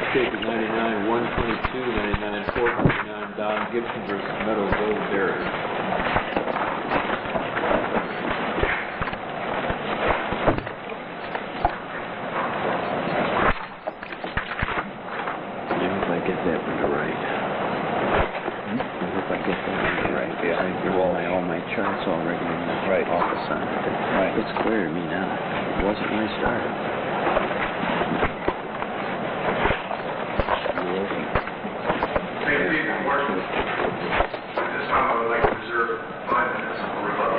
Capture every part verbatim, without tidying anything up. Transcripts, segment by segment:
case is ninety-nine one twenty-two, ninety-nine four ninety-nine, Don Gibson versus Meadow Gold Dairy. Charts already in the right office on it. Right. It's clear to me now. It wasn't when I started. May it please the Court, at this time I would like to reserve five minutes for rebuttal.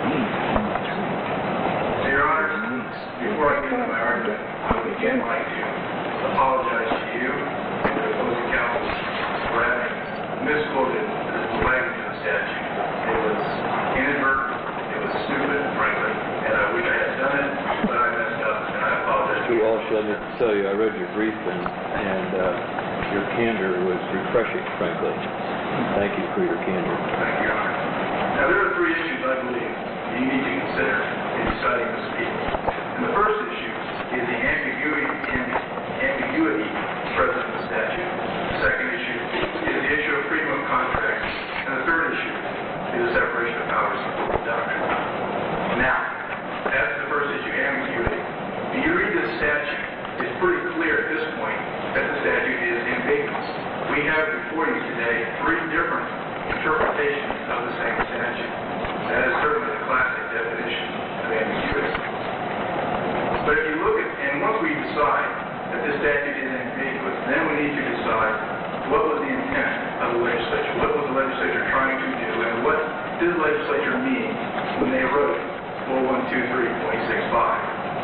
So, Your Honor, before I get into my argument, I would again like to apologize to you and to the opposing counsel for having misquoted the language of the statute. It was inadvertent, it was stupid, frankly, and I wish I had done it, but I messed up, and I apologize. To all, shall I tell you, I read your brief, and, and uh, your candor was refreshing, frankly. Thank you for your candor. Thank you, Your Honor. Now, there are three issues, I believe, you need to consider in deciding this appeal. And the first issue is the ambiguity, ambiguity present in the statute. The second issue is the issue of freedom of contract. And the third issue is the separation of powers doctrine. Now, as to the first issue, ambiguity, when you read this statute, it's pretty clear at this point that the statute is ambiguous. We have before you today three different interpretations of the same statute. That is certainly the classic definition of ambiguity. But if you look at, and once we decide that this statute is ambiguous, then we need to decide what was the intent of the legislature, what was the legislature trying to do, and what did the legislature mean when they wrote four one two three point six five.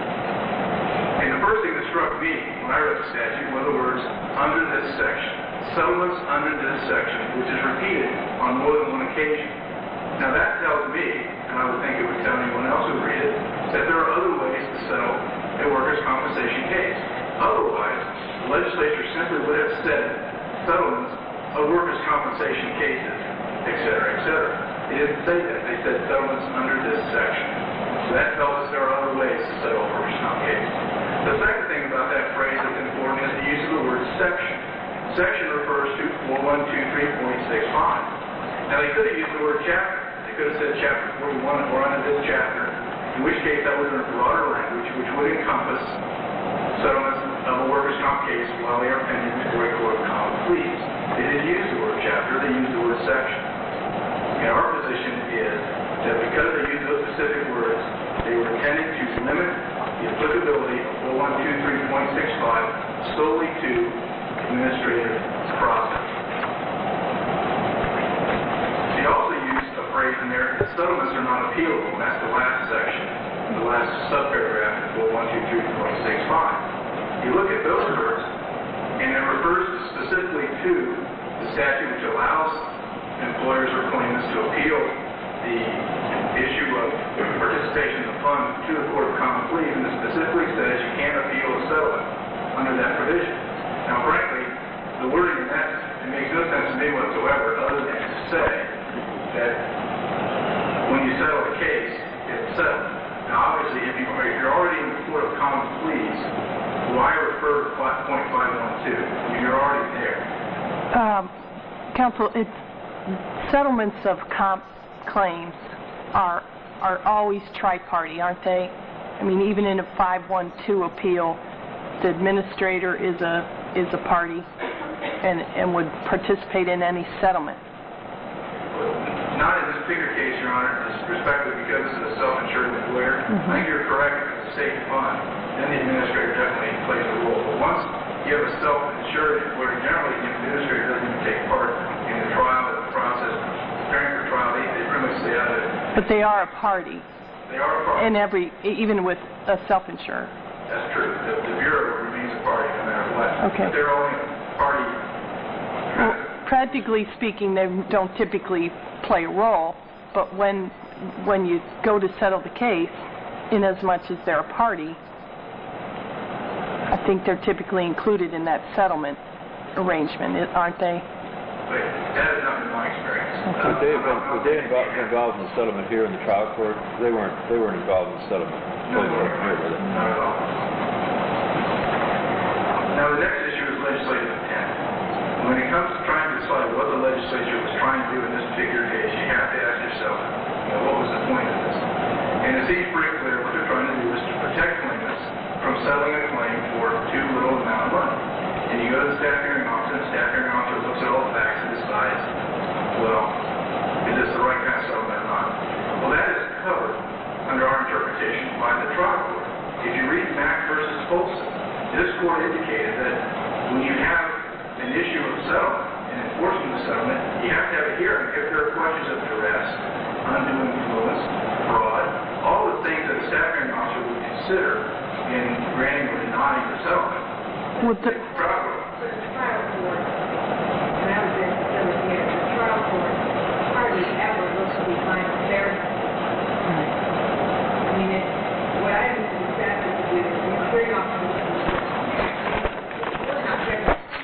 And the first thing that struck me when I read the statute were the words, under this section. Settlements under this section, which is repeated on more than one occasion. Now that tells me, and I would think it would tell anyone else who read it, that there are other ways to settle a workers' compensation case. Otherwise, the legislature simply would have said settlements of workers' compensation cases, et cetera, et cetera. They didn't say that. They said settlements under this section. So that tells us there are other ways to settle a workers' comp case. The second thing about that phrase that's important is the use of the word section. Section refers to four one two three point six five. Now, they could have used the word chapter. They could have said chapter forty-one or under this chapter, in which case that would have been a broader language, which would encompass settlements of a workers' comp case while they are pending before a court of common pleas. They didn't use the word chapter, they used the word section. And our position is that because they used those specific words, they were intended to limit the applicability of four one two three point six five solely to administrative process. They also used a phrase in there that settlements are not appealable, and that's the last section, the last subparagraph in four one two three point six five. You look at those words, and it refers specifically to the statute which allows employers or claimants to appeal the issue of participation in the fund to the court of common pleas, and it specifically says you can't appeal a settlement under that provision. Now, frankly, the wording in that, it makes no sense to me whatsoever, other than to say that when you settle a case, it's settled. Now, obviously, if, you, if you're already in the court of common pleas, why refer to point five one two? You're already there. Um, counsel, it's settlements of comp claims are are always tri-party, aren't they? I mean, even in a five one two appeal, the administrator is a is a party and and would participate in any settlement. Not in this particular case, Your Honor, respectively, because this is a self-insured employer. Mm-hmm. I think you're correct. If it's a state fund, then the administrator definitely plays a role. But once you have a self-insured employer, generally the administrator doesn't even take part in the trial, the process, preparing for trial. They, they pretty much stay out of it. But they are a party. They are a party. In every, even with a self-insured. That's true. The, the Bureau remains a party no matter what. Okay. But they're only a party. Well, practically speaking, they don't typically play a role, but when when you go to settle the case, in as much as they're a party, I think they're typically included in that settlement arrangement, aren't they? But that has not been my experience. Okay. Would they, been, would they involved, involved in the settlement here in the trial court? They weren't. They weren't involved in the settlement. No, no, not at all. Now the next issue is legislative intent. When it comes to trying to decide what the legislature was trying to do in this particular case, you have to ask yourself, you know, what was the point of this? And it seems pretty clear what they're trying to do is to protect claimants from settling a claim for too little amount of money. And you go to the staff hearing officer, and the staff hearing officer looks at all the facts and decides, well, is this the right kind of settlement or not? Well, that is covered under our interpretation by the trial court. If you read Mack versus Folsom, this court indicated that when you have an issue of settlement and enforcement of settlement, you have to have a hearing if there are questions of duress, undue influence, fraud, all the things that a staff hearing officer would consider in granting or denying the settlement. Would the, Trial court. But the trial court, and I was in the facility here, the trial court hardly ever looks to be final fairness. I mean, it, what I used to do that is to do is the hearing officer looks we're not fair.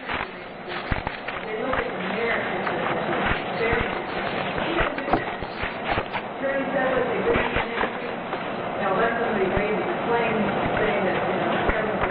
They look at the merits of the fairness. He doesn't do that. Attorney says that they bring in an issue. Now let somebody raise a claim saying that, you know,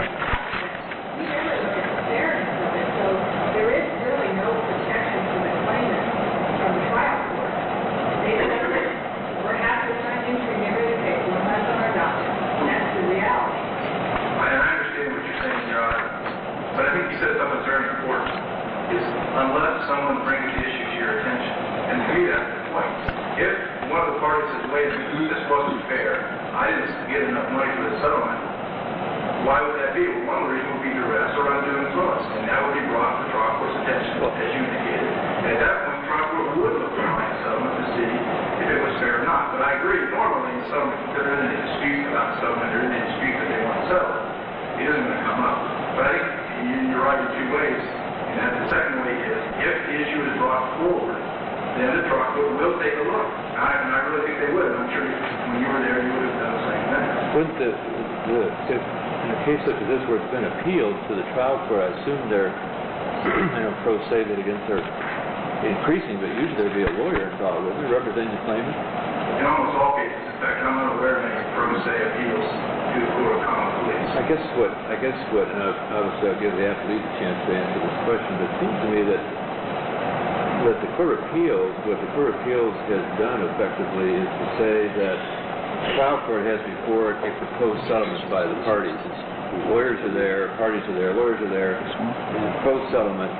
we never look at the fairness of it, so there is really no protection for the claimant from the trial court. They said that we're half the time entering every case, we're less on our docket, and that's the reality. I I understand what you're saying, Your Honor, but I think you said something that's very important, is unless someone brings the issue to your attention, and to me that's the point. If one of the parties says, wait a minute, this wasn't fair, I didn't get enough money for the settlement, why would that be? Well, one of the reasons would be duress or undue influence, and that would be brought to the trial court's attention, as you indicated. And at that point, the trial court would look behind the settlement to see if it was fair or not. But I agree, normally in settlement, if there isn't a dispute about the settlement, there isn't a dispute that they want to settle, it isn't going to come up. But I think you're right in two ways, and that the second way is, if the issue is brought forward, then the trial court will take a look. And I, and I really think they would. I'm sure when you were there, you would have done the same thing. Wouldn't the, the, if, in a case such as this where it's been appealed to the trial court, I assume they're, I know pro se litigants are increasing, but usually there'd be a lawyer involved, wouldn't there, representing the claimant? In almost all cases, in fact, I'm not aware of any pro se appeals to the Court of Common Pleas. I guess what, I guess what, and obviously I'll give the athlete a chance to answer this question, but it seems to me that that the Court of Appeals, what the Court of Appeals has done effectively is to say that the trial court has before it a proposed settlement by the parties. It's, lawyers are there, parties are there, lawyers are there, and a proposed settlement,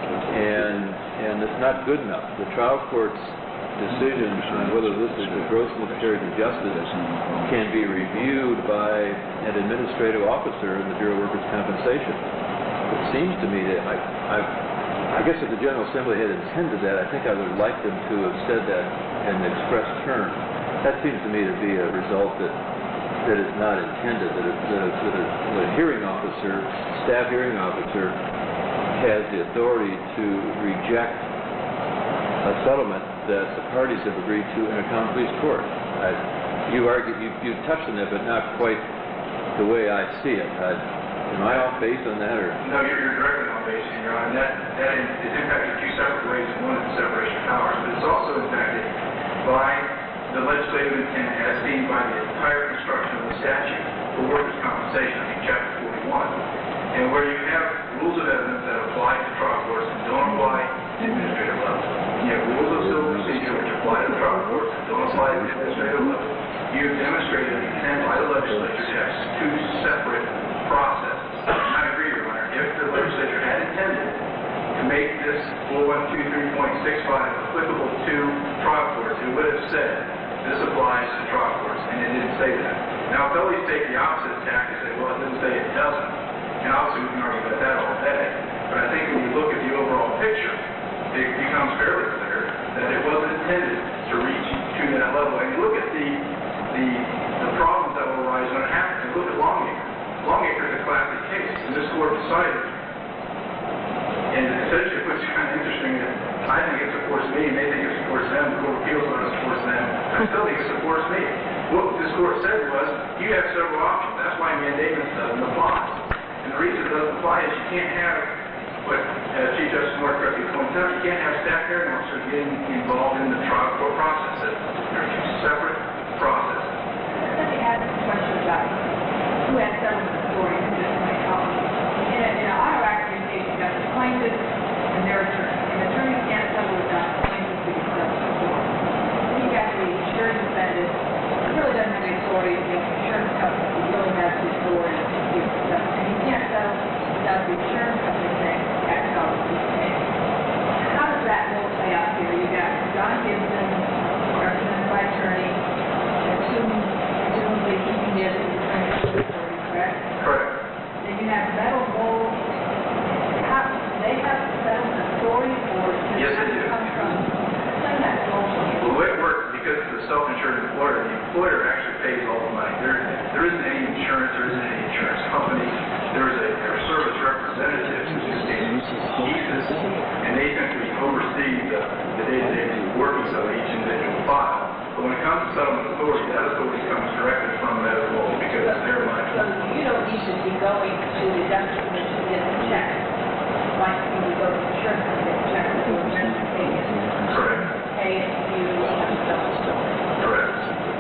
and and it's not good enough. The trial court's decision on whether this is a gross miscarriage of justice can be reviewed by an administrative officer in the Bureau of Workers' Compensation. It seems to me that I, I, I guess if the General Assembly had intended that, I think I would have liked them to have said that in express terms. That seems to me to be a result that that is not intended, that a, that a, that a, that a hearing officer, staff hearing officer, has the authority to reject a settlement that the parties have agreed to in a common pleas court. I, you argue, you, you touched on that, but not quite the way I see it. I, am I off base on that, or? No, you're, you're directly on base, Your Honor. That, that is impacted two separate ways. One is the separation of powers, but it's also impacted by the legislative intent as seen by the entire construction of the statute for workers' compensation, I think chapter forty-one, and where you have rules of evidence that apply to trial courts and don't apply to administrative level. You have rules of civil procedure which apply to trial courts and don't apply to administrative level. You've demonstrated an intent by the legislature to have two separate processes. And I agree, Your Honor, if the legislature had intended to make this four one two three point six five applicable to trial courts, it would have said this applies to trial courts, and it didn't say that. Now, appellees take the opposite tack and say, well, it didn't say it doesn't. And obviously, we can argue about that all day. But I think when you look at the overall picture, it becomes fairly clear that it wasn't intended to reach to that level. And you look at the the, the problems that will arise when it happens. You look at Longacre. Longacre is a classic case, and this court decided, and essentially what's kind of interesting is I think it supports me, and they think it supports them, the Court of Appeals when it supports them. I still think it supports me. What this court said was, you have several options. That's why mandamus doesn't apply. And the reason it doesn't apply is you can't have, what uh, Chief Justice Moore correctly points out, you can't have staff hearing officers getting involved in the trial court process. They're two separate processes. Let me ask a question about who has settlement authority, who just might help. In an auto accident case, you got self-insured employer, the employer actually pays all the money. There, there isn't any insurance, there isn't any insurance company. There's a, there are service representatives, in this case, E S I S, and they simply oversee the, the day-to-day workings of each individual file. But when it comes to settlement authority, that authority comes directly from Medical because it's their money. So you don't need to be going to the Justice Commission to get a check, like you would go to the insurance company to get a check, to the insurance pay it, Correct. pay it, you have to sell it. Correct.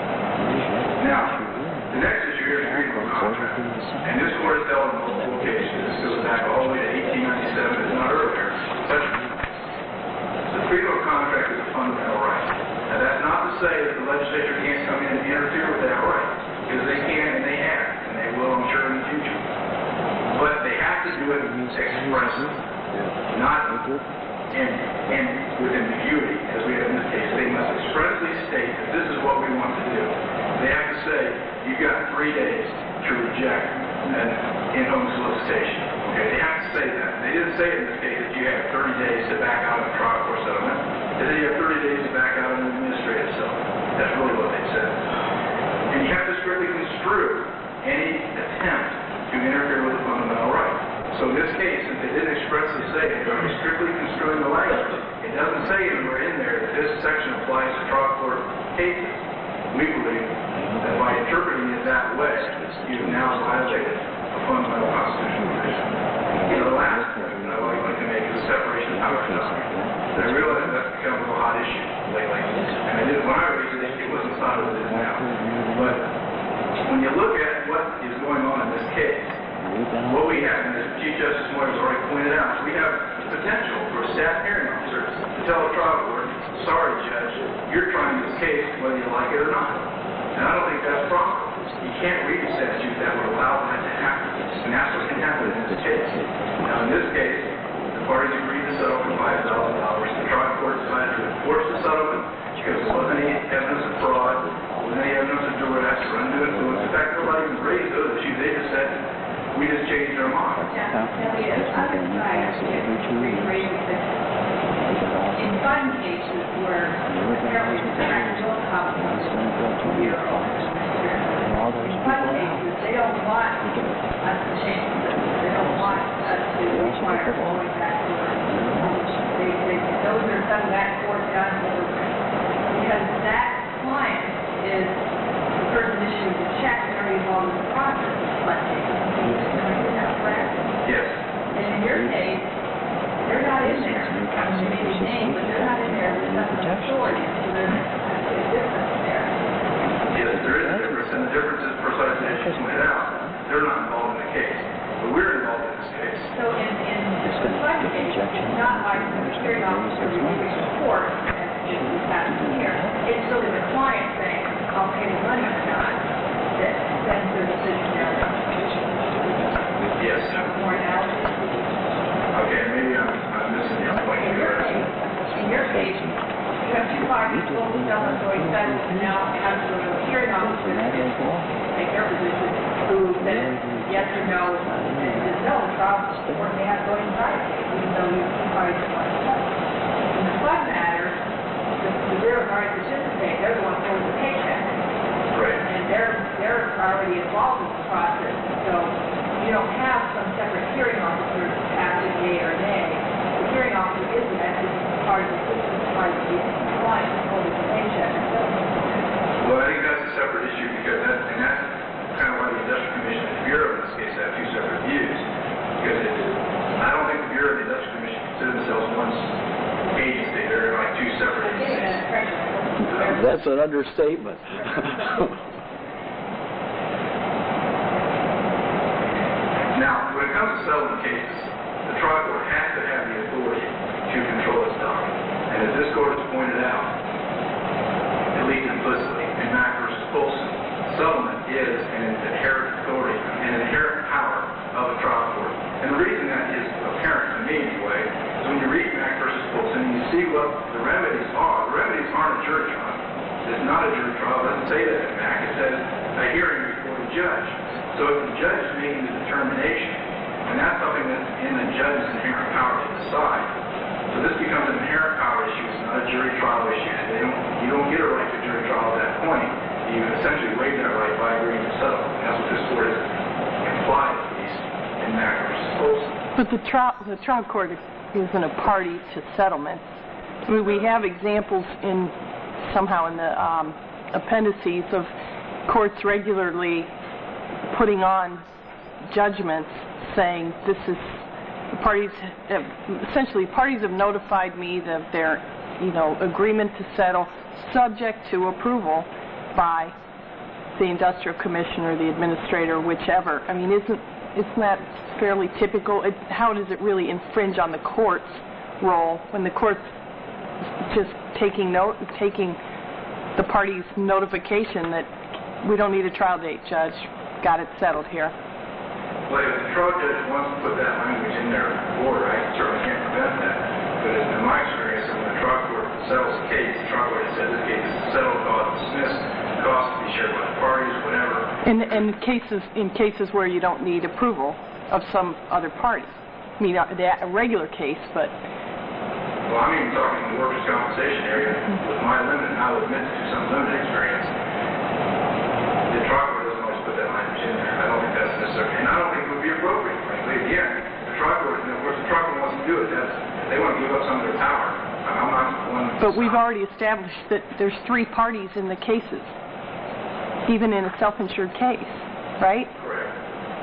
Now, the next issue here is freedom of contract. And this court has dealt in multiple cases. This goes back all the way to eighteen ninety-seven, if not earlier. But the freedom of contract is a fundamental right. Now, that's not to say that the legislature can't come in and interfere with that right, because they can and they have, and they will, I'm sure, in the future. But they have to do it expressly, not in, in, with ambiguity, as we have in this case. They must expressly state that this is what we want to do. They have to say, you've got three days to reject an in-home solicitation. Okay, they have to say that. They didn't say in this case that you have thirty days to back out of a trial court settlement. They said you have thirty days to back out of an administrative settlement. That's really what they said. And you have to strictly construe any attempt to interfere with a fundamental right. So in this case, since they didn't expressly say it, they're construing construing the language. It doesn't say anywhere in there that this section applies to trial court cases. We believe that by interpreting it that way, you've now violated a fundamental constitutional provision. And the last point that I would like to make is the separation of powers doctrine. And I realize that's become a hot issue lately. And I did when I raised it, it wasn't thought of it now. But when you look at what is going on in this case, what we have, and as Chief Justice Moyer has already pointed out, we have the potential for a staff hearing officer to tell a trial court, sorry, Judge, you're trying this case whether you like it or not. And I don't think that's proper. You can't read a statute that would allow that to happen. And that's what can happen in this case. Now, in this case, the parties agreed to settle for five thousand dollars. The trial court decided to enforce the settlement because there wasn't any evidence of fraud, there wasn't any evidence of duress or undue influence. In fact, nobody even raised those issues. They just said, we just changed our mind. Now, Elliot, other side, rephrasing this. In some cases where apparently the practical consequences of your own in some cases, they don't want us to change this. They don't want us to require going back to work. They, they, those are some of that court done because that client is the person issuing the check and already involved in the process of collecting. Is that correct? Yes. And in your case, they're not in there. I mean, they may be named, but they're not in there. There's nothing authority. So there's a difference there. Yes, there is a difference, and the difference is precisely as you pointed out. They're not involved in the case, but we're involved in this case. So in, in the flood case, it's not like the hearing officer reviewing the court and it's happening here. It's really the client saying, I'll pay the money or not, that sends their decision down. Yes. More analysis. Okay, maybe I'm, I'm missing your point In your here. case, in your case, you have two parties, both of them are going settled, and now have to go to a hearing officer to take their position, who says yes or no, and says no, the trial court may have to go inside, even though you two parties want to settle. In the flood matter, the, the real parties participate, they're the ones holding the paycheck. Right. And they're, they're already involved in the process, so you don't have some separate hearing officer after yea or nay. The hearing officer is an actually part of the system, part of the client holding the paycheck. Well, I think that's a separate issue because that, and that's kind of why the Industrial Commission and the Bureau in this case have two separate views. Because it, I don't think the Bureau and the Industrial Commission consider themselves one agency. They're like two separate agencies. That's an understatement. Now, when it comes to settlement cases, the trial court has to have the authority to control its docket. And as this court has pointed out, at least implicitly, in Mack versus Polson, settlement is an inherent authority, an inherent power of a trial court. And the reason that is apparent to me anyway, is when you read Mack versus Polson, you see what the remedies are. The remedies aren't a jury trial. It's not a jury trial. It doesn't say that in Mack. It says a hearing before the judge. So if the judge is making the determination, and that's something that's in the judge's inherent power to decide. So this becomes an inherent power issue. It's not a jury trial issue. They don't, you don't get a right to jury trial that point, you essentially waived that right by agreeing to settle. And that's what this court has implied, at least, in Mack versus Olson. But the trial, the trial court isn't a party to settlements. I mean, we have examples in, somehow in the um, appendices of courts regularly putting on judgments saying this is, the parties, have, essentially parties have notified me of their, you know, agreement to settle subject to approval by the industrial commissioner, the administrator, whichever. I mean, isn't, isn't that fairly typical? It, how does it really infringe on the court's role when the court's just taking note, taking the party's notification that we don't need a trial date, judge, got it settled here? Well, if the trial judge wants to put that language in their order, I certainly can't prevent that. But in my experience, when the trial court settles a case, the trial court says this case is settled, cause dismissed, cost to be shared by the parties, whatever. In, in cases in cases where you don't need approval of some other party. I mean, a, a regular case, but... Well, I'm even talking in the workers' compensation area with my limited, and I will admit to some limited experience. The trial court doesn't always put that language in there. I don't think that's necessary. And I don't think it would be appropriate, frankly. Again, the trial court, of course, the trial court wants to do it. That's, they want to give up some of their power. I'm not one. But we've already established that there's three parties in the cases, even in a self-insured case, right? Correct.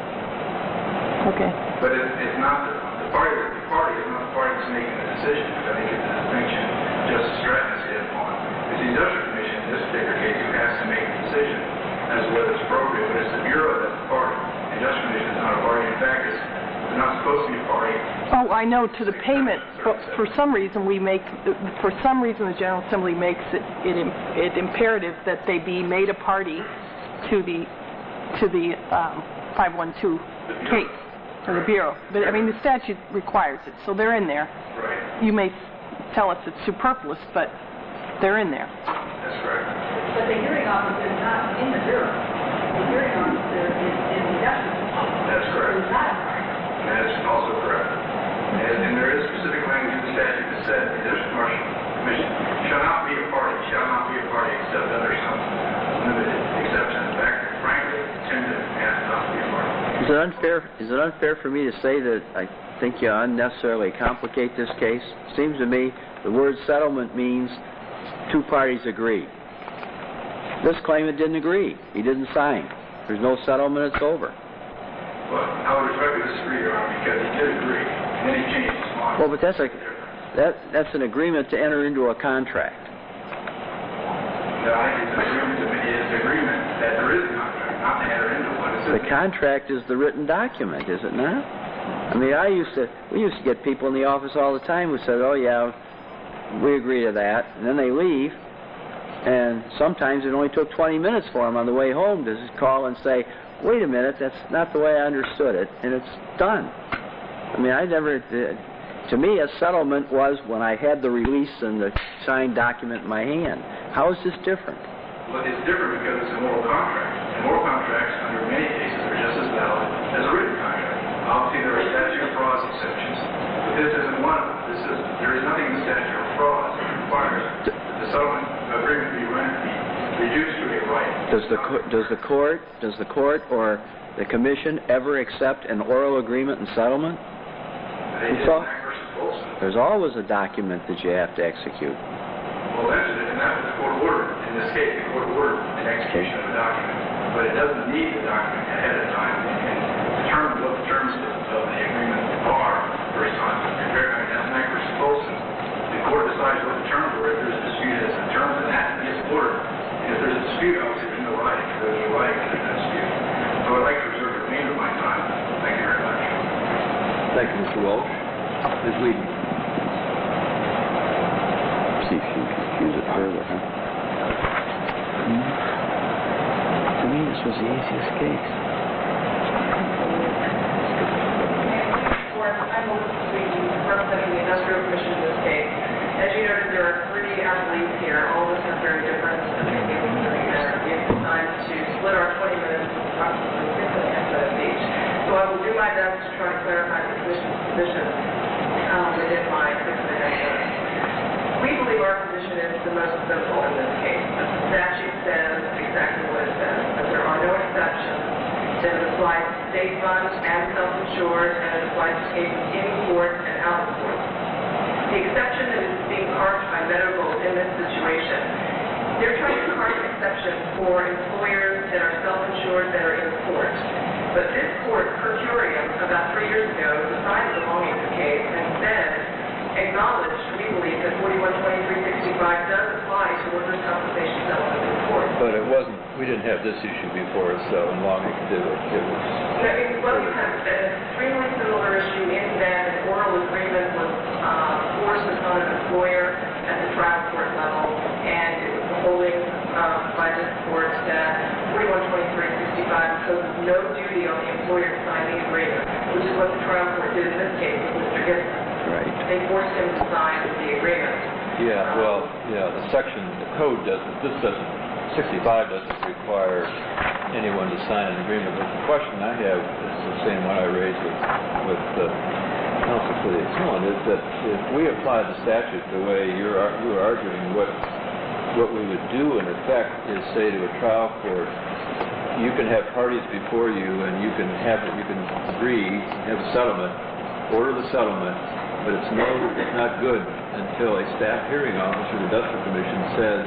Okay. But it, it's not the, the party. The party is not the party that's making the decision. I think it's a distinction Justice Stratton has hit upon. It's the industrial commission in this particular case who has to make the decision as to whether it's appropriate. But it's the bureau that's the party. The industrial commission is not a party. In fact, it's they're not supposed to be a party. Oh, I know, to the payment, but for some reason we make, for some reason the General Assembly makes it, it, it imperative that they be made a party to the, to the um, five one two case, or the Bureau. But, I mean, the statute requires it, so they're in there. Right. You may tell us it's superfluous, but they're in there. That's correct. But the hearing officer is not in the bureau. The hearing officer is in the industrial commission. That's correct. It's not a party. That is also correct. And, and there is specific language in the statute that says the District Commercial Commission shall not be a party, shall not be a party except under some limited exception. In fact, frankly, tentative has not to be a party. Is it unfair? Is it unfair for me to say that I think you unnecessarily complicate this case? Seems to me the word settlement means two parties agree. This claimant didn't agree. He didn't sign. There's no settlement. It's over. Well, I would respectfully disagree, Your Honor, because he did agree, and then he changed his mind. Well, but that's a that that's an agreement to enter into a contract. No, I think it's an agreement, to, it's an agreement that there is a contract, not to enter into one. It's The contract is the written document, is it not? I mean, I used to we used to get people in the office all the time who said, "Oh yeah, we agree to that," and then they leave. And sometimes it only took twenty minutes for them on the way home to call and say, wait a minute, that's not the way I understood it, and it's done. I mean, I never, uh, to me, a settlement was when I had the release and the signed document in my hand. How is this different? Well, it's different because it's a moral contract. And moral contracts, under many cases, are just as valid as a written contract. Obviously, there are statute of frauds exceptions, but this isn't one of them. This is, there is nothing in the statute of frauds that requires that the settlement agreement be rendered, be reduced to a right. Does the co- does the court does the court or the commission ever accept an oral agreement and settlement? They did all, Mack versus Olson. there's always a document that you have to execute. Well, that's it, and that was the court order. In this case, the court ordered an execution of the document, but it doesn't need the document ahead of time and determine what the terms of, of the agreement are for a time. Compared to Mack versus Olson, the court decides what the terms were. If there's a dispute as to the terms, then that gets ordered. And if there's a dispute, obviously there's no right. If there's no right, there's no dispute. So I'd like to reserve the remainder of my time. Thank you very much. Thank you, Mister Walsh. Miz Whedon. See if you can confuse it further, huh? Hmm? To me, this was the easiest case. I'm Melissa Sweeten, representing the Industrial Commission in this case. As you noted, there are three appellees here. All of us are very different opinions in the matter. We have decided to split our twenty minutes into approximately fifteen minutes each. So I will do my best to try to clarify the Commission's position um, within my six minutes. We believe our position is the most simple in this case. The statute says applies to state funds and self-insured, and it applies to cases in court and out of court. The exception that is being carved by medical in this situation, they're trying to carve an exception for employers that are self-insured that are in court. But this court, per curiam, about three years ago, decided the Longacre case and said, acknowledged, we believe, that forty-one twenty-three sixty-five does apply to workers' compensation settlement in court. But it wasn't, we didn't have this issue before us, so in Longacre did it. It was... No, it, well, you have an extremely similar issue in that an oral agreement was uh, forced upon an employer at the trial court level, and it was the holding uh, by this court that forty-one twenty-three sixty-five imposes no duty on the employer to sign the agreement, which is what the trial court did in this case with Mister Gibson. Right. They forced him to sign the agreement. Yeah, well, yeah, the section, the code doesn't, this doesn't, sixty-five doesn't require anyone to sign an agreement. But the question I have is the same one I raised with, with the counsel for the appellant, is that if we apply the statute the way you're, ar- you were arguing, what, what we would do in effect is say to a trial court, you can have parties before you and you can have, you can agree, have a settlement, order the settlement, but it's no, it's not good until a staff hearing officer, the Industrial Commission, says,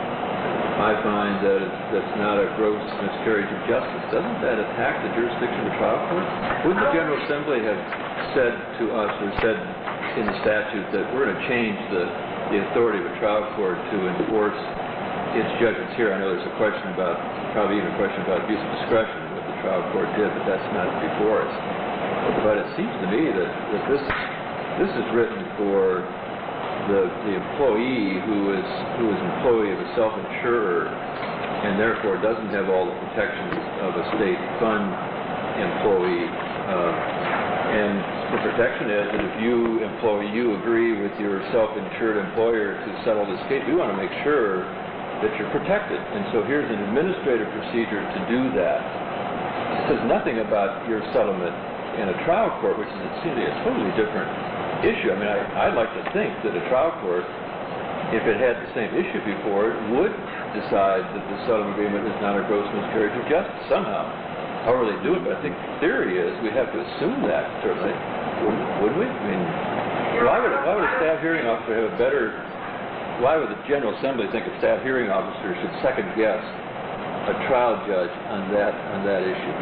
I find that it's, that's not a gross miscarriage of justice. Doesn't that attack the jurisdiction of the trial court? Wouldn't the General Assembly have said to us, or said in the statute, that we're going to change the, the authority of a trial court to enforce its judgments here? I know there's a question about, probably even a question about abuse of discretion, what the trial court did, but that's not before us. But it seems to me that, that this this is written for the the employee who is who is employee of a self-insurer and therefore doesn't have all the protections of a state fund employee. Uh, and the protection is that if you employee you agree with your self-insured employer to settle this case, we want to make sure that you're protected. And so here's an administrative procedure to do that. It says nothing about your settlement in a trial court, which is, it seems to be a totally different issue. I mean, I, I'd like to think that a trial court, if it had the same issue before it, would decide that the settlement agreement is not a gross miscarriage of justice somehow. However they do it, but I think the theory is we have to assume that, certainly. Wouldn't, wouldn't we? I mean, why would, why would a staff hearing officer have a better, why would the General Assembly think a staff hearing officer should second guess a trial judge on that, on that issue?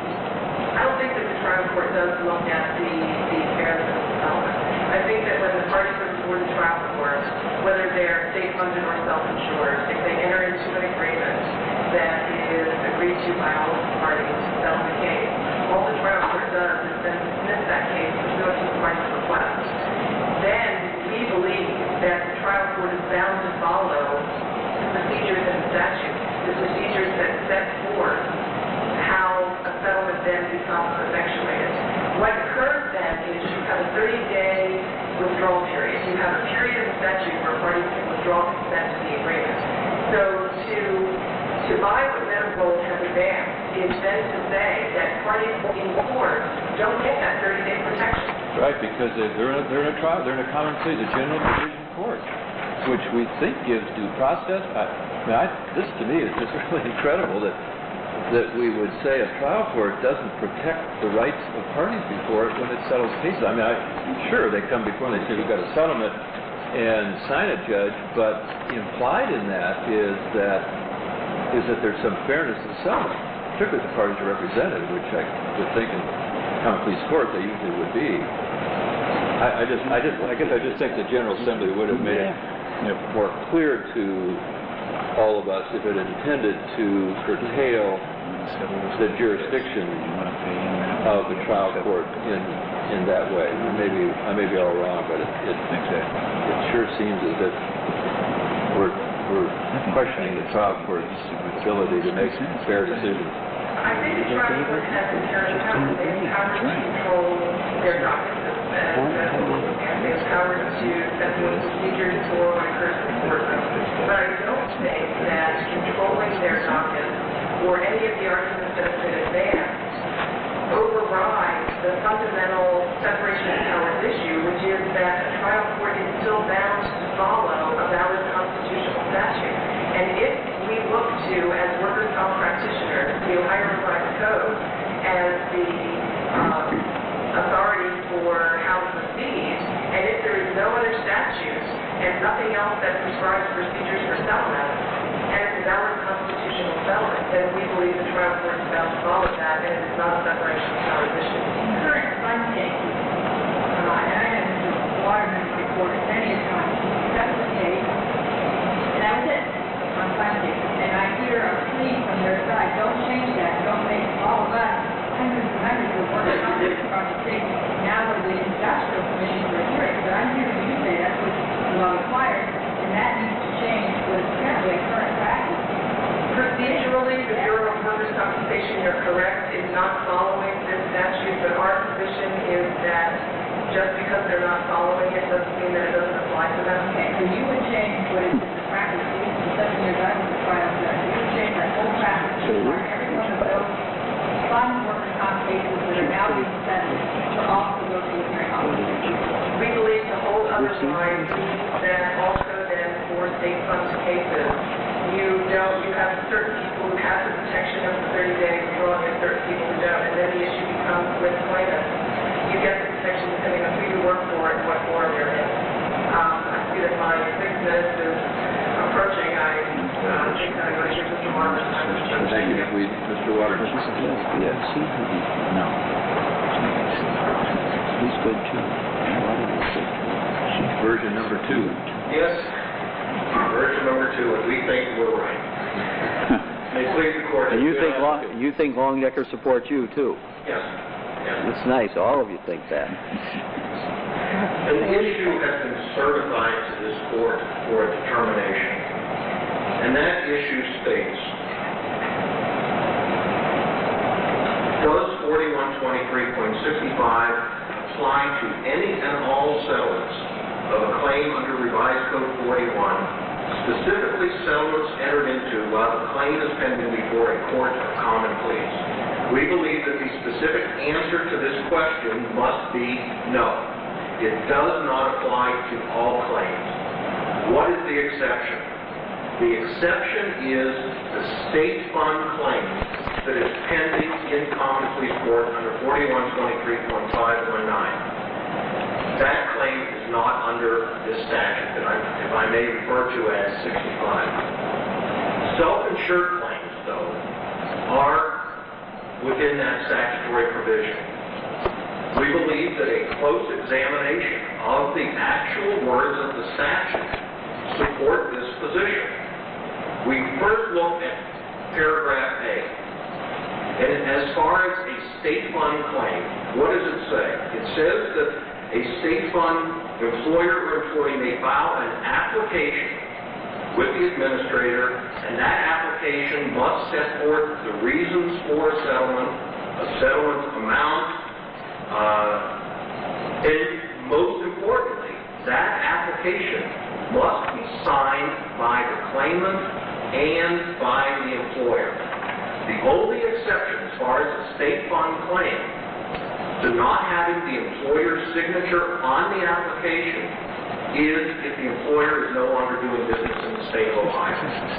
I don't think that the trial court does look at the, the fairness of the settlement. I think that when the parties are before the trial court, whether they're state-funded or self-insured, if they enter into an agreement that is agreed to by all of the parties to settle the case, all the trial court does is then dismiss that case pursuant to the parties' request. Then we believe that the trial court is bound to follow the procedures in the statute, the procedures that set forth how a settlement then becomes effectuated. What occurs then is you have a thirty-day withdrawal period. You have a period in the statute where parties can withdraw consent to the agreement. So to to buy what medical has advanced is then to say that parties in court don't get that thirty-day protection. Right, because they- they're in a, they're in a trial, they're in a common plea, the General Division Court, which we think gives due process. I, I mean, I, this to me is just really incredible that that we would say a trial court doesn't protect the rights of parties before it when it settles cases. I mean, I, sure, they come before and they say we've got a settlement and sign it, Judge, but implied in that is that is that there's some fairness to the settlement, particularly if the parties are represented, which I would think in common pleas court they usually would be. I, I just, I just, I guess I just think the General Assembly would have made it, you know, more clear to all of us if it intended to curtail the jurisdiction of the trial court in in that way. Maybe I may be all wrong, but it it, it sure seems as if we're we're questioning the trial court's ability to make fair decisions. I think the trial court has inherent power. They have power to control their documents and they have power to set forth procedures for what occurs before them. But I don't think that controlling their documents or any of the arguments that have been advanced overrides the fundamental separation of powers issue, which is that a trial court is still bound to follow a valid constitutional statute. And if we look to, as workers' comp practitioners, the Ohio Revised Code as the no other statute and nothing else that prescribes procedures for settlement, and it's a valid constitutional settlement, then we believe the trial court is bound to follow that, and it's not a separation of powers issue. Current fund cases, uh, and I have been to Waterman before many a time, that was the case, and that was it, on fund cases. And I hear a plea from their side, don't change that, don't make all of us hundreds and hundreds of workers on this across the state. Now we're the industrial commission for hearing, but I'm hearing you say that's what the law requires, and that needs to change what is currently a current practice. Procedurally, the Bureau of Workers' Compensation, you're correct, is not following this statute, but our position is that just because they're not following it doesn't mean that it doesn't apply to them. Okay, so you would change what is the practice, even the seven years I was a trial judge, you would change that whole practice to require every one of those fund workers' comp cases that are now being settled to also go to the hearing officer. We believe the whole other line means that also then for state fund cases, you don't, you have certain people who have the protection of the thirty days wrong and certain people who don't, and then the issue becomes with plaintiffs. You get the protection depending on who you work for and what forum you're in. Um, I see that my six minutes is approaching. I uh, think I'm going to give Mister Martin time to judge. Thank you, we, Mister Waters. Yes. No. He's good too. Version number two. Yes, version number two, and we think we're right. May it please the court. And you think Long, you think Longdecker supports you too? Yes. Yes. It's nice. All of you think that. An issue has been certified to this court for a determination, and that issue states, does forty-one twenty-three point sixty-five apply to any and all settlements of a claim under Revised Code forty-one, specifically settlements entered into while the claim is pending before a court of common pleas? We believe that the specific answer to this question must be no. It does not apply to all claims. What is the exception? The exception is the state fund claim that is pending in common pleas court under forty-one twenty-three point five one nine. That claim is not under this statute that I, if I may refer to as sixty-five. Self-insured claims, though, are within that statutory provision. We believe that a close examination of the actual words of the statute support this position. We first look at paragraph A. And as far as a state fund claim, what does it say? It says that a state fund employer or employee may file an application with the administrator, and that application must set forth the reasons for a settlement, a settlement amount, uh, and most importantly, that application must be signed by the claimant and by the employer. The only exception as far as a state fund claim to not having the employer's signature on the application is if the employer is no longer doing business in the state of Ohio.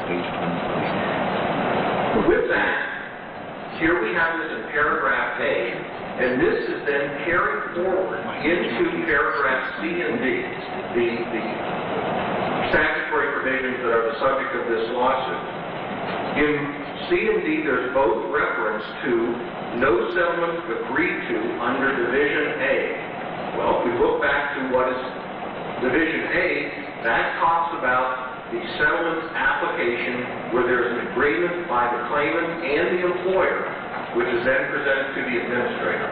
With that, here we have this in paragraph A, and this is then carried forward into paragraph C and D, the, the statutory provisions that are the subject of this lawsuit. In C and D, there's both reference to no settlement agreed to under Division A. Well, if we look back to what is Division A, that talks about the settlement application where there's an agreement by the claimant and the employer, which is then presented to the administrator.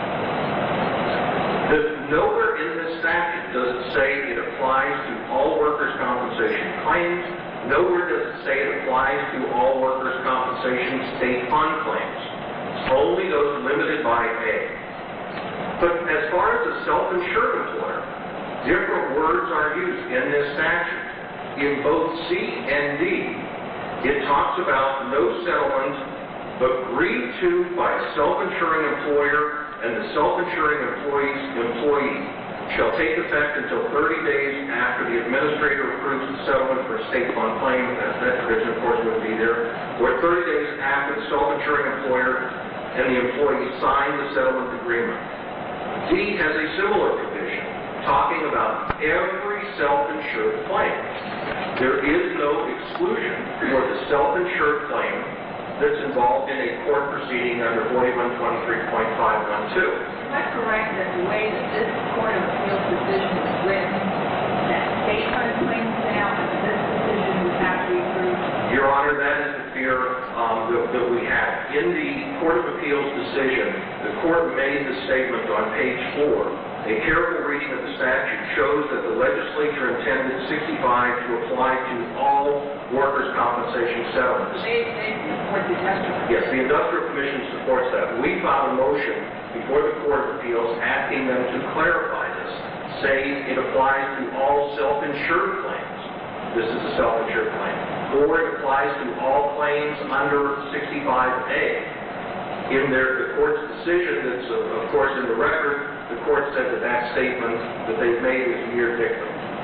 The, nowhere in this statute does it say it applies to all workers' compensation claims. Nowhere does it say it applies to all workers' compensation state fund claims. It's only those limited by A. But as far as a self-insured employer, different words are used in this statute. In both C and D, it talks about no settlement agreed to by a self-insuring employer and the self-insuring employee's employee shall take effect until thirty days after the administrator approves the settlement for a state fund claim. That, that provision, of course, would be there. Or thirty days after the self-insuring employer and the employee sign the settlement agreement. D has a similar provision talking about every self-insured claim. There is no exclusion for the self-insured claim that's involved in a court proceeding under forty-one twenty-three point five one two. Am I correct that the way that this Court of Appeals decision is written, that state fund claims now, and this decision would have to be approved? Your Honor, that is the fear um, that, that we have. In the Court of Appeals decision, the court made the statement on page four. A careful reading of the statute shows that the legislature intended sixty-five to apply to all workers' compensation settlements. They, they support the industrial. Yes, the Industrial Commission supports that. We filed a motion before the Court of Appeals asking them to clarify this, saying it applies to all self-insured claims. This is a self-insured claim. Or it applies to all claims under sixty-five A. In their, the court's decision, that's uh, of course in the record, the court said that that statement that they've made is mere dictum.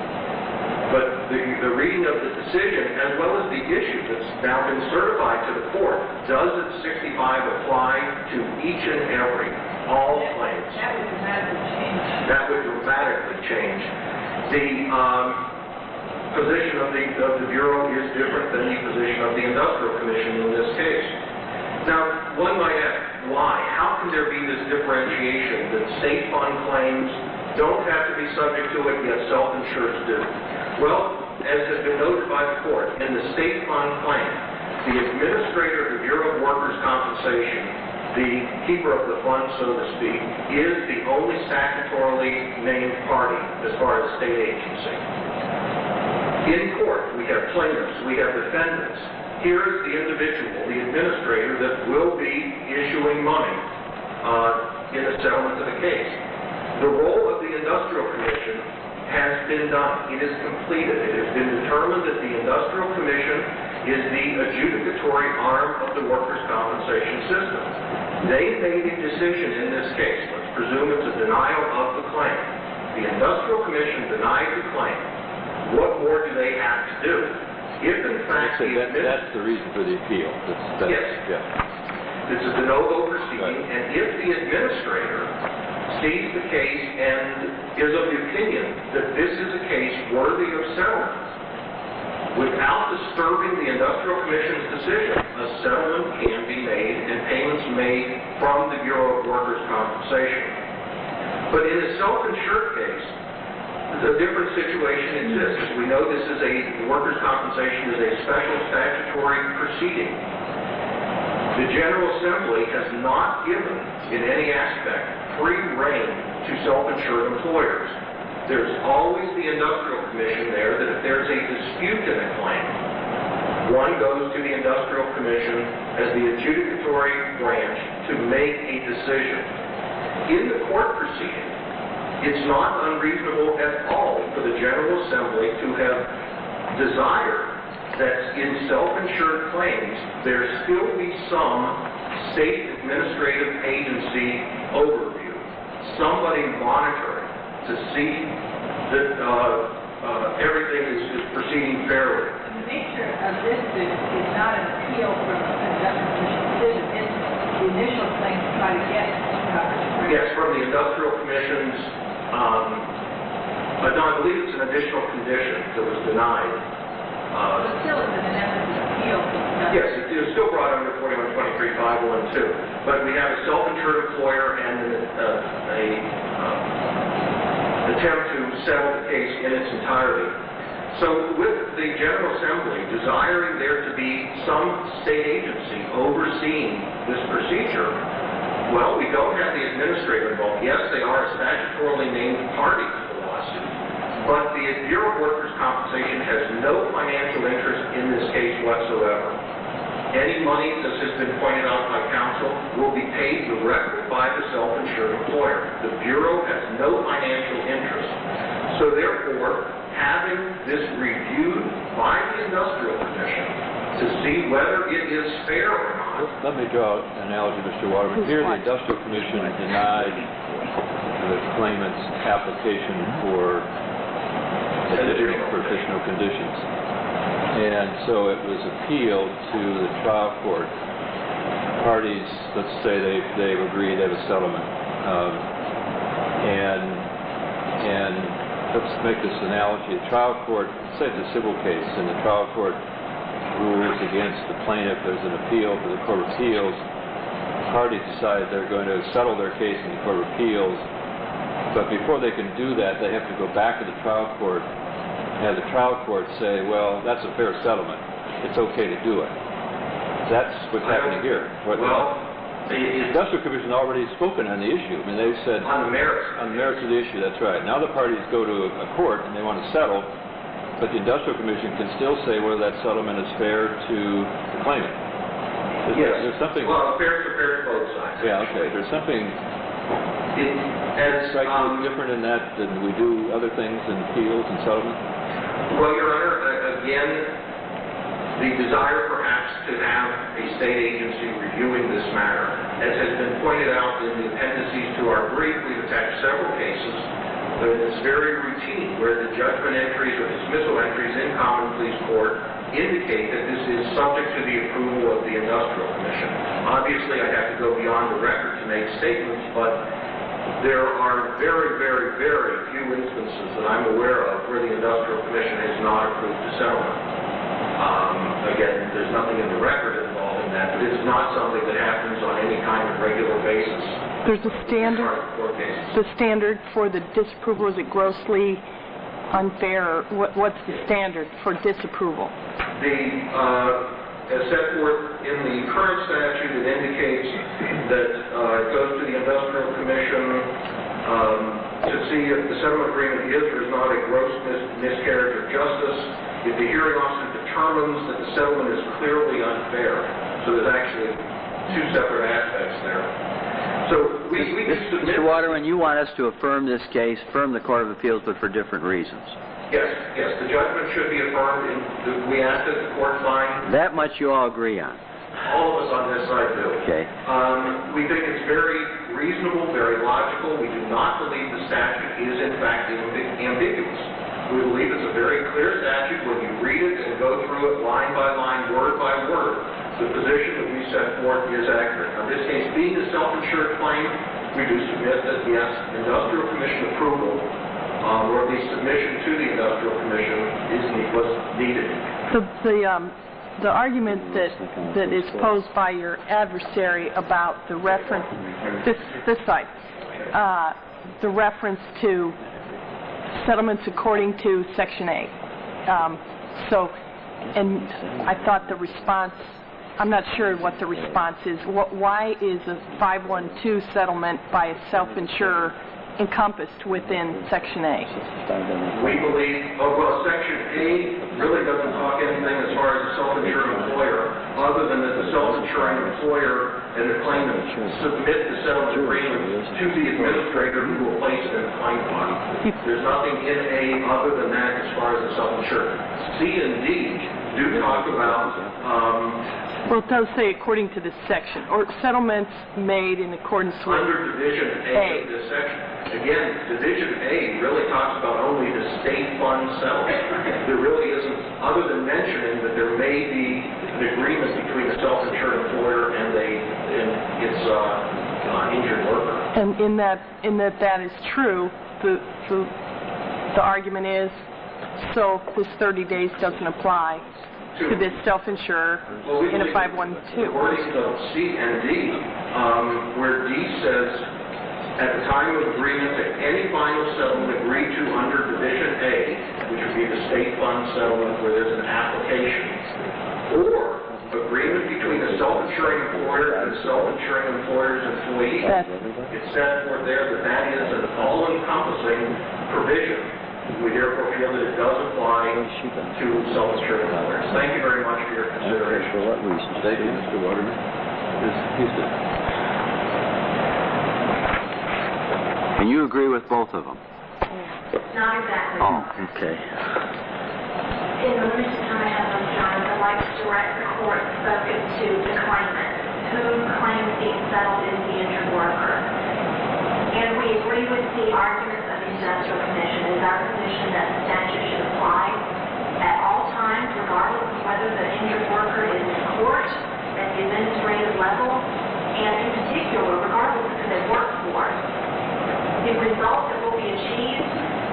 But the, the reading of the decision, as well as the issue that's now been certified to the court, does it sixty-five apply to each and every, all claims? That would dramatically change. That would dramatically change. The um, position of the, of the Bureau is different than the position of the Industrial Commission in this case. Now, one might ask, why? How can there be this differentiation that state fund claims don't have to be subject to it, yet self-insureds do? Well, as has been noted by the court, in the state fund claim, the administrator of the Bureau of Workers' Compensation, the keeper of the fund, so to speak, is the only statutorily named party as far as state agency. In court, we have plaintiffs, we have defendants. Here is the individual, the administrator, that will be issuing money uh, in a settlement of the case. The role of the Industrial Commission has been done. It is completed. It has been determined that the Industrial Commission is the adjudicatory arm of the workers' compensation system. They made a decision in this case. Let's presume it's a denial of the claim. The Industrial Commission denied the claim. What more do they have to do? If in fact So the that, admin- that's the reason for the appeal. That's, that's, Yes. Yeah. This is a no-go proceeding, Right. and if the administrator sees the case and is of the opinion that this is a case worthy of settlement, without disturbing the Industrial Commission's decision, a settlement can be made and payments made from the Bureau of Workers' Compensation. But in a self-insured case, a different situation exists. We know this is a, workers' compensation is a special statutory proceeding. The General Assembly has not given, in any aspect, free rein to self-insured employers. There's always the Industrial Commission there that if there's a dispute in a claim, one goes to the Industrial Commission as the adjudicatory branch to make a decision. In the court proceeding, it's not unreasonable at all for the General Assembly to have desired that in self-insured claims there still be some state administrative agency overview, somebody monitoring to see that uh, uh, everything is, is proceeding fairly. The nature of this is, is not an appeal from the Industrial Commission decision. It's the initial claim to try to get coverage. Right? Yes, from the Industrial Commission's, um, but no, I believe it's an additional condition that was denied. Uh, But still, it's an essence appeal. from the Industrial- Yes, it is still brought under forty-one twenty-three point five one two, but we have a self-insured employer and an, uh, a uh, attempt to settle the case in its entirety. So with the General Assembly desiring there to be some state agency overseeing this procedure, well, we don't have the administrator involved. Yes, they are a statutorily named party to the lawsuit, but the Bureau of Workers' Compensation has no financial interest in this case whatsoever. Any money, as has been pointed out by counsel, will be paid directly by the self-insured employer. The Bureau has no financial interest. So therefore, having this reviewed by the Industrial Commission to see whether it is fair or not. Let me draw an analogy, Mister Waterman. Here, the Industrial Commission denied the claimant's application for additional, for additional conditions. And so it was appealed to the trial court. Parties, let's say they've, they've agreed at a settlement. Um, and and let's make this analogy. A trial court, say it's a civil case, and the trial court rules against the plaintiff. There's an appeal to the Court of Appeals. The parties decide they're going to settle their case in the Court of Appeals, but before they can do that, they have to go back to the trial court and have the trial court say, well, that's a fair settlement. It's okay to do it. That's what's happening here. What, Well, the Industrial Commission already spoken on the issue. I mean, they've said on the merits. on the merits of the issue, that's right. Now the parties go to a court and they want to settle, but the Industrial Commission can still say whether that settlement is fair to the claimant. There's, Yes. there's something... Well, fair to fair to both sides. Yeah, okay. There's something It, as, strikingly um, different in that than we do other things in appeals and settlement. well, Your Honor, uh, again, the desire perhaps to have a state agency reviewing this matter, as has been pointed out in the appendices to our brief, we've attached several cases that it's very routine where the judgment entries or dismissal entries in common pleas court indicate that this is subject to the approval of the Industrial Commission. Obviously, I have to go beyond the record to make statements, but there are very, very, very few instances that I'm aware of where the Industrial Commission has not approved a settlement. Um, again, there's nothing in the record involving that, but it's not something that happens on any kind of regular basis. There's a standard, Court cases. the standard for the disapproval, is it grossly unfair, or what, what's the standard for disapproval? The, uh, as set forth in the current statute, it indicates that uh, it goes to the Industrial Commission um, to see if the settlement agreement is or is not a gross mis- miscarriage of justice. If the hearing officer determines that the settlement is clearly unfair, so there's actually two separate aspects there. So we, we can submit... Mister Waterman, you want us to affirm this case, affirm the Court of Appeals, but for different reasons. Yes, yes, the judgment should be affirmed. In the, we ask that the court find... That much you all agree on. All of us on this side do. Okay. Um, we think it's very reasonable, very logical. We do not believe the statute is, in fact, ambi- ambiguous. We believe it's a very clear statute. When you read it and go through it line by line, word by word, the position that we set forth is accurate. Now, this case being a self-insured claim, we do submit that, yes, Industrial Commission approval, um, or the submission to the Industrial Commission is was needed. The, the, um, the argument that, that is posed by your adversary about the reference, this, this side, uh, the reference to settlements according to Section A. Um, so, and I thought the response, I'm not sure what the response is. What, why is a five one two settlement by a self-insurer encompassed within Section A? We believe, oh, well, Section A really doesn't talk anything as far as a self-insured employer, other than that the self-insuring employer and the claimant submit the settlement agreement to the administrator who will place it in the claim file. There's nothing in A other than that as far as the self-insured. C and D do talk about um, Well, it does say according to this section, or settlements made in accordance with... under Division A, A. of this section. Again, Division A really talks about only the state fund settlement. There really isn't, other than mentioning that there may be an agreement between the self-insured employer and, a, and its uh, uh, injured worker. And in that, in that that is true, the, the, the argument is, so this thirty days doesn't apply to this self-insurer Well, we in a believe five one two. According to C and D, um, where D says, at the time of agreement, that any final settlement agreed to under Division A, which would be the state fund settlement where there's an application, or agreement between the self-insuring employer and the self-insuring employer's employee, That's- it's set forth there that that is an all-encompassing provision. We therefore feel that it does apply to self-insured employers. Thank you very much for your consideration. For what reason? Thank you, Mister Waterman. Miz Houston. And you agree with both of them? Not exactly. Oh, okay. In the limited time I have on John, I'd like to direct the court's focus to the claimant, whom claims being settled is the injured worker. And we agree with the arguments of the Industrial Commission. It is our position that the statute should apply at all times, regardless of whether the injured worker is in court at the administrative level, and in particular, regardless of who they work for. The result that will be achieved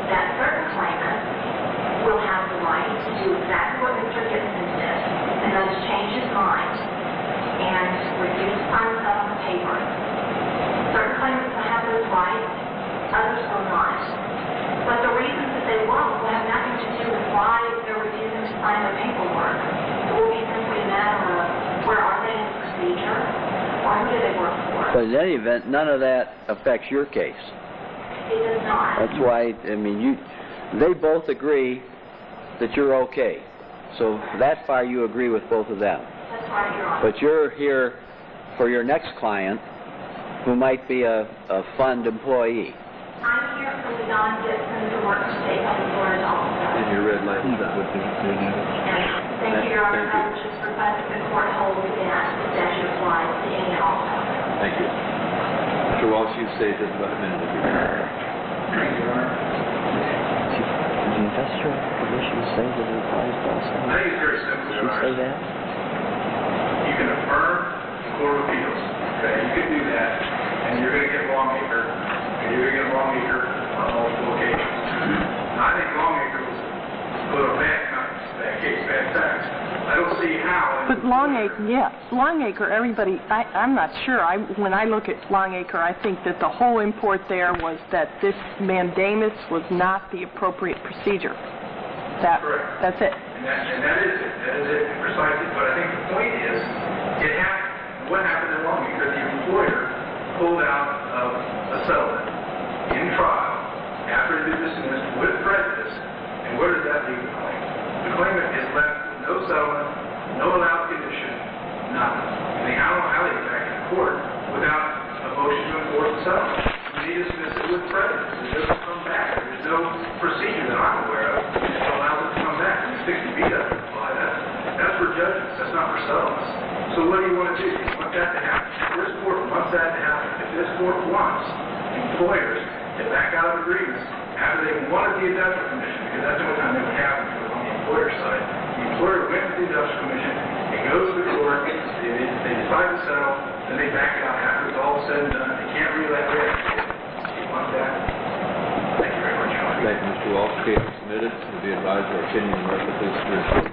that certain claimants will have the right to do exactly what Mister Gibson did, and that is change his mind and refuse to sign the settlement papers. Certain claimants will have those rights, others will not. But the reasons that they won't will have nothing to do with why they're refusing to sign the paperwork. It will be simply a matter of where are they in the procedure, or who do they work for. But in any event, none of that affects your case. It does not. That's why, I mean, you, they both agree that you're okay. So that far you agree with both of them. That's right, Your Honor. But you're here for your next client, who might be a, a fund employee. I'm here for the Don Gibson to work for State Public Works also. And your red light is up with the, And thank you, Your Honor. Thank you. I would just request that the court hold that the statute applies to any and all settlements. Thank you. Mister Walsh, you say just about a minute of your time. Thank you, Your Honor. Did the industrial commission say that it applies to all I settlements? think it's very simple, Did Your she say Honor. that? You can affirm the Court of Appeals, okay? You can do that, and you're going to get lawmaker, and you're going to get lawmaker on multiple occasions. And I think lawmaker was a little bad, bad case, bad tax. I don't see how. But Longacre, yes, Longacre, everybody, I, I'm not sure. I, when I look at Longacre, I think that the whole import there was that this mandamus was not the appropriate procedure. That, Correct. that's it. And that, and that is it, that is it precisely. But I think the point is, it happened, what happened in Longacre, the employer pulled out of a settlement in trial after it had been dismissed with prejudice. And where does that leave the claimant? The claimant is left with no settlement, no allowed condition, nothing. I mean, I don't know how they get back in court without a motion to enforce the settlement. They dismiss it with prejudice. It doesn't come back. There's no procedure that I'm aware of that allows it to come back. And sixty B doesn't apply. That's, that's for judgments. That's not for settlements. So what do you want to do? You want that to happen. If this court wants that to happen, if this court wants employers to back out of agreements after they wanted the industrial commission, because that's the only time that would happen if it was on the employer side. The employer went to the industrial commission, it goes to the court, they, they decide to settle, then they back out after it's all said and done. They can't relay it. You want that? Thank you very much, Your Honor. Thank you, Mister Walsh. Case is submitted. Will be advised our opinion in reference to this.